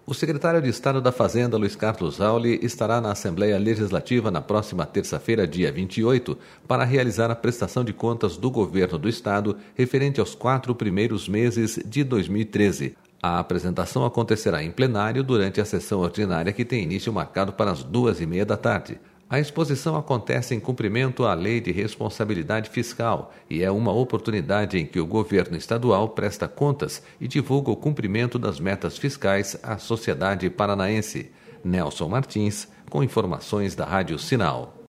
O secretário de Estado da Fazenda, Luiz Carlos Rauli, estará na Assembleia Legislativa na próxima terça-feira, dia 28, para realizar a prestação de contas do governo do Estado referente aos 4 primeiros meses de 2013. A apresentação acontecerá em plenário durante a sessão ordinária que tem início marcado para as 14h30 da tarde. A exposição acontece em cumprimento à Lei de Responsabilidade Fiscal e é uma oportunidade em que o governo estadual presta contas e divulga o cumprimento das metas fiscais à sociedade paranaense. Nelson Martins, com informações da Rádio Sinal.